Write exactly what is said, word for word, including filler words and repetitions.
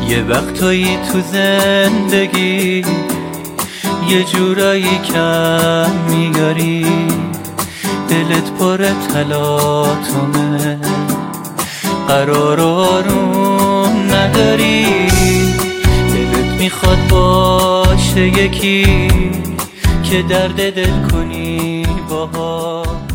یه وقتایی تو زندگی یه جورایی کم میاری، دلت پر تلاطمه، قرار آروم نداری، دلت میخواد باشه یکی که درد دل کنی باهاش.